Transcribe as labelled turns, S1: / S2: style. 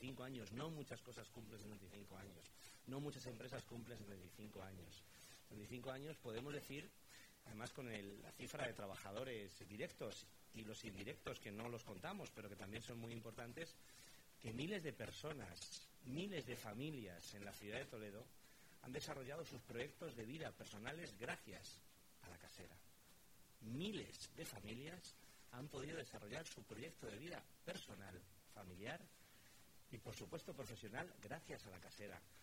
S1: 25 años. No muchas cosas cumples en 25 años. No muchas empresas cumplen en 25 años. En 25 años podemos decir, además con la cifra de trabajadores directos y los indirectos, que no los contamos, pero que también son muy importantes, que miles de personas, miles de familias en la ciudad de Toledo han desarrollado sus proyectos de vida personales gracias a La Casera. Miles de familias han podido desarrollar su proyecto de vida personal, familiar y, por supuesto, profesional gracias a La Casera.